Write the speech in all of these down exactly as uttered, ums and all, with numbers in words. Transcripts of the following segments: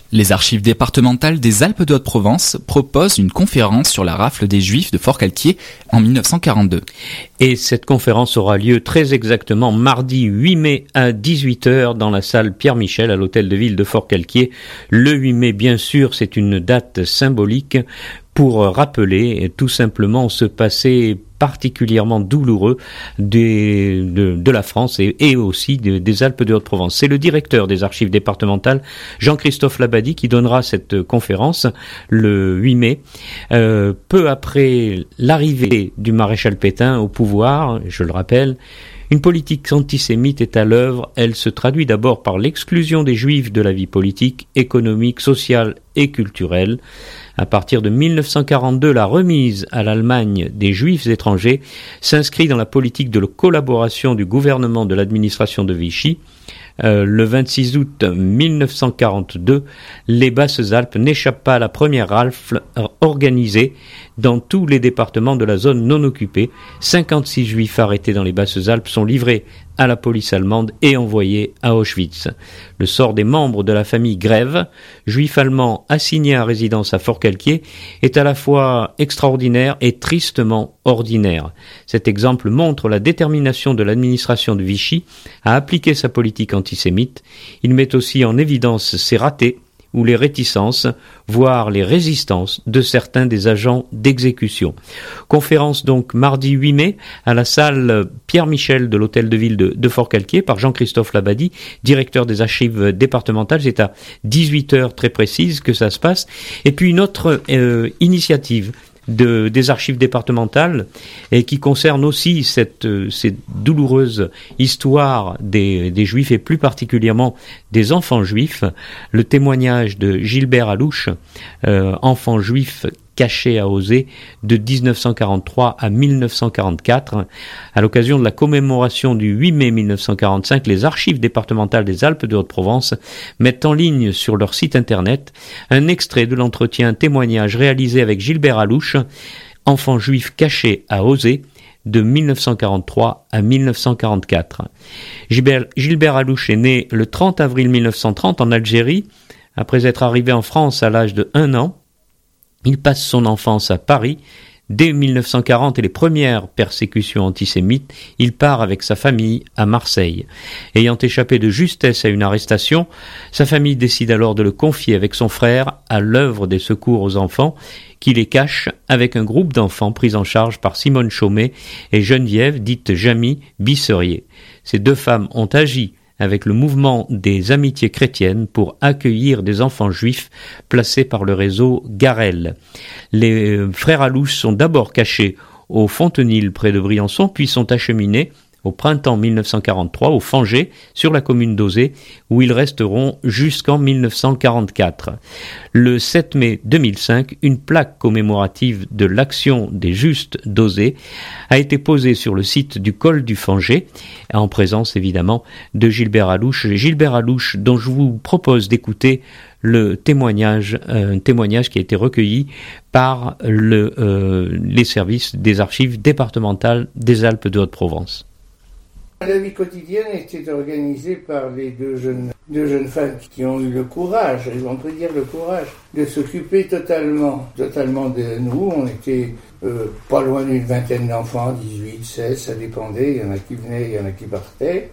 Les archives départementales des Alpes de Haute-Provence proposent une conférence sur la rafle des Juifs de Forcalquier en mille neuf cent quarante-deux. Et cette conférence aura lieu très exactement mardi huit mai à dix-huit heures dans la salle Pierre-Michel à l'hôtel de ville de Forcalquier. Le huit mai, bien sûr, c'est une date symbolique pour rappeler tout simplement ce passé particulièrement douloureux des, de, de la France et, et aussi de, des Alpes de Haute-Provence. C'est le directeur des archives départementales, Jean-Christophe Labadie, qui donnera cette conférence le huit mai, euh, peu après l'arrivée du maréchal Pétain au pouvoir, je le rappelle. Une politique antisémite est à l'œuvre. Elle se traduit d'abord par l'exclusion des Juifs de la vie politique, économique, sociale et culturelle. À partir de mille neuf cent quarante-deux, la remise à l'Allemagne des Juifs étrangers s'inscrit dans la politique de collaboration du gouvernement de l'administration de Vichy. Euh, le vingt-six août mille neuf cent quarante-deux, les Basses-Alpes n'échappent pas à la première rafle organisée dans tous les départements de la zone non occupée. cinquante-six Juifs arrêtés dans les Basses-Alpes sont livrés à la police allemande et envoyés à Auschwitz. Le sort des membres de la famille Grève, juifs allemands assignés à résidence à Forcalquier, est à la fois extraordinaire et tristement ordinaire. Cet exemple montre la détermination de l'administration de Vichy à appliquer sa politique antisémite. Il met aussi en évidence ses ratés ou les réticences, voire les résistances de certains des agents d'exécution. Conférence donc mardi huit mai à la salle Pierre-Michel de l'hôtel de ville de, de Forcalquier par Jean-Christophe Labadie, directeur des archives départementales. C'est à dix-huit heures très précise que ça se passe. Et puis une autre euh, initiative De, des archives départementales et qui concerne aussi cette, euh, cette douloureuse histoire des, des Juifs et plus particulièrement des enfants juifs. Le témoignage de Gilbert Alouche, euh, enfant juif caché à Auzé de dix-neuf cent quarante-trois à mille neuf cent quarante-quatre. À l'occasion de la commémoration du huit mai mille neuf cent quarante-cinq, les archives départementales des Alpes de Haute-Provence mettent en ligne sur leur site internet un extrait de l'entretien témoignage réalisé avec Gilbert Alouche, enfant juif caché à Auzé, de mille neuf cent quarante-trois à mille neuf cent quarante-quatre. Gilbert, Gilbert Alouche est né le trente avril mille neuf cent trente en Algérie. Après être arrivé en France à l'âge de un an, il passe son enfance à Paris. Dès mille neuf cent quarante et les premières persécutions antisémites, il part avec sa famille à Marseille. Ayant échappé de justesse à une arrestation, sa famille décide alors de le confier avec son frère à l'œuvre des secours aux enfants, qui les cache avec un groupe d'enfants pris en charge par Simone Chaumet et Geneviève, dite Jamie Bisserier. Ces deux femmes ont agi avec le mouvement des amitiés chrétiennes pour accueillir des enfants juifs placés par le réseau Garel. Les frères Alouche sont d'abord cachés au Fontenil près de Briançon, puis sont acheminés au printemps mille neuf cent quarante-trois au Fangé, sur la commune d'Auzé, où ils resteront jusqu'en mille neuf cent quarante-quatre. Le sept mai deux mille cinq, une plaque commémorative de l'action des Justes d'Auzé a été posée sur le site du col du Fangé, en présence évidemment de Gilbert Alouche. Gilbert Alouche, dont je vous propose d'écouter le témoignage, un témoignage qui a été recueilli par le, euh, les services des archives départementales des Alpes de Haute-Provence. La vie quotidienne était organisée par les deux jeunes, deux jeunes femmes qui ont eu le courage, on peut dire le courage, de s'occuper totalement, totalement de nous. On était euh, pas loin d'une vingtaine d'enfants, dix-huit, seize, ça dépendait, il y en a qui venaient, il y en a qui partaient.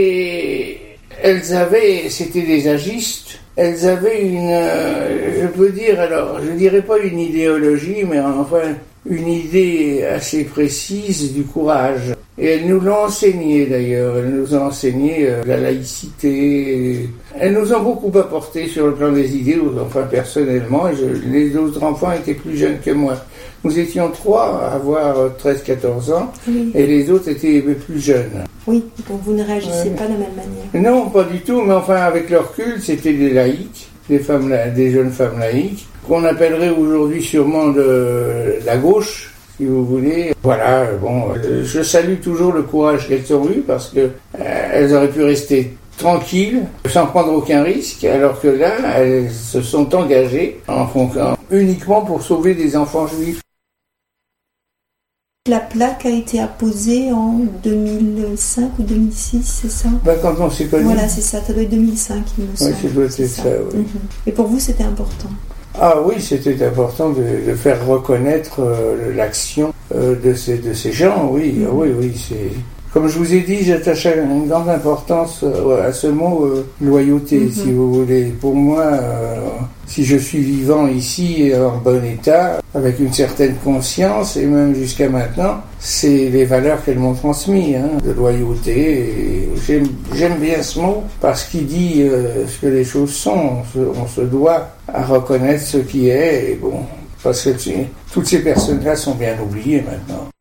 Et elles avaient, c'était des agistes, elles avaient une, euh, je peux dire, alors, je dirais pas une idéologie, mais enfin, une idée assez précise du courage. Et elles nous l'ont enseigné d'ailleurs, elles nous ont enseigné euh, la laïcité. Elles nous ont beaucoup apporté sur le plan des idées, enfin personnellement, et je, les autres enfants étaient plus jeunes que moi. Nous étions trois à avoir treize à quatorze ans, oui. Et les autres étaient plus jeunes. Oui, donc vous ne réagissez euh, pas de la même manière. Non, pas du tout, mais enfin avec leur culte, c'était des laïcs, des femmes, des jeunes femmes laïques, qu'on appellerait aujourd'hui sûrement de la gauche, si vous voulez. Voilà, bon, je salue toujours le courage qu'elles ont eu parce que euh, elles auraient pu rester tranquilles, sans prendre aucun risque, alors que là, elles se sont engagées en font uniquement pour sauver des enfants juifs. La plaque a été apposée en deux mille cinq ou deux mille six, c'est ça? Ben, quand on s'est connus. Voilà, c'est ça, ça doit être deux mille cinq, il me semble. Oui, ça doit être ça, ça oui. Mm-hmm. Et pour vous, c'était important? Ah oui, c'était important de, de faire reconnaître euh, l'action euh, de, ces, de ces gens, oui, mm-hmm. oui, oui, c'est... Comme je vous ai dit, j'attache une grande importance à ce mot euh, loyauté, mm-hmm. si vous voulez. Pour moi, euh, si je suis vivant ici en bon état, avec une certaine conscience, et même jusqu'à maintenant, c'est les valeurs qu'elles m'ont transmises, hein, de loyauté. Et j'aime, j'aime bien ce mot parce qu'il dit euh, ce que les choses sont. On se, on se doit à reconnaître ce qui est. Et bon, parce que tu, toutes ces personnes-là sont bien oubliées maintenant.